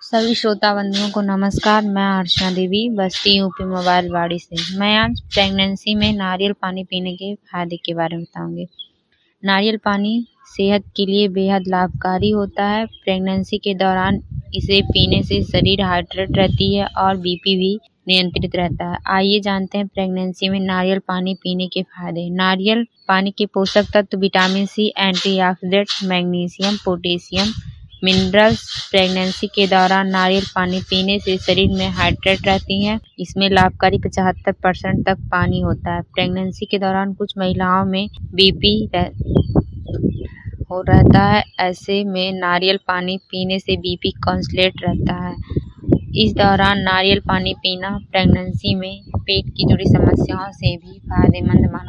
सभी श्रोता बंधुओं को नमस्कार। मैं अर्चना देवी बस्ती यूपी मोबाइल वाड़ी से। मैं आज प्रेगनेंसी में नारियल पानी पीने के फायदे के बारे में बताऊंगी। नारियल पानी सेहत के लिए बेहद लाभकारी होता है। प्रेगनेंसी के दौरान इसे पीने से शरीर हाइड्रेट रहती है और बीपी भी नियंत्रित रहता है। आइए जानते हैं प्रेगनेंसी में नारियल पानी पीने के फायदे। नारियल पानी के पोषक तत्व vitamin C, antioxidant, magnesium, potassium, minerals pregnancy के दौरान नारियल पानी पीने से शरीर में हाइड्रेट रहती हैं। इसमें लाभकारी 75% तक पानी होता है। प्रेगनेंसी के दौरान कुछ महिलाओं में बीपी हो रहता है, ऐसे में नारियल पानी पीने से बीपी कांस्टेंट रहता है। इस दौरान नारियल पानी पीना प्रेगनेंसी में पेट की जुड़ी समस्याओं से भी फायदेमंद माना